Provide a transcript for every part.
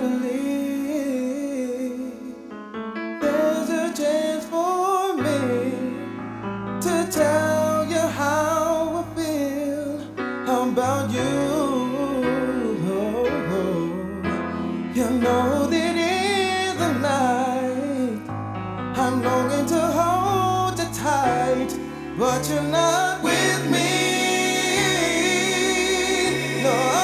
believe there's a chance for me to tell you how I feel about you. You know that in the night I'm longing to hold you tight, but you're not with me. No.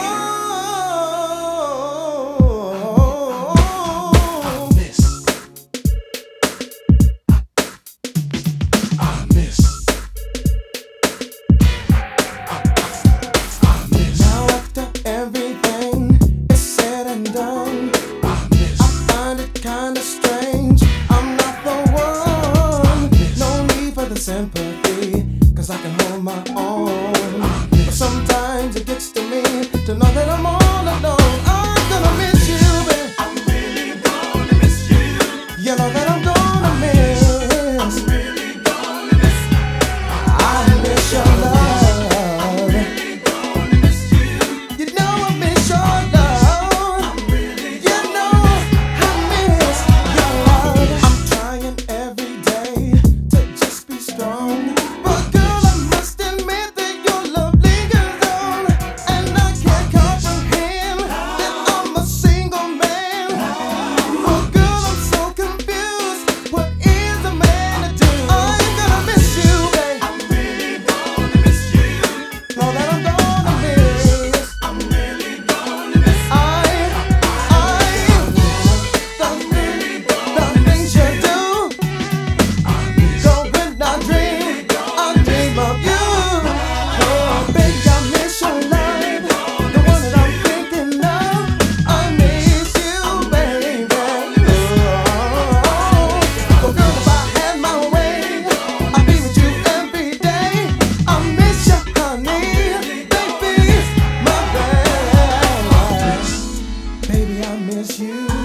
Now after everything is said and done, I find it kinda strange I'm not the one. No need for the sympathy, 'cause I can hold my own. But sometimes it gets to me to know that I'm all alone. I'm gonna miss you, babe. I'm really gonna miss you. You know that I'm gonna miss. I'm really gonna miss. I miss your love. You know I miss your love. You know I miss your love. I'm trying every day to just be strong, but girl, I must admit that your love lingers on, and I can't comprehend that I'm a single man. Oh girl, I'm so confused. What is a man to do? I'm gonna miss you, babe. I'm really gonna miss you. Know that I'm gonna miss. I'm really gonna miss. The things you do. So when I dream of you. Oh, baby, I miss your love, the one that I'm thinking of. I miss you, baby. Oh, girl, if I had my way, I'd be with you every day. I miss you, honey, baby, my baby, I miss you.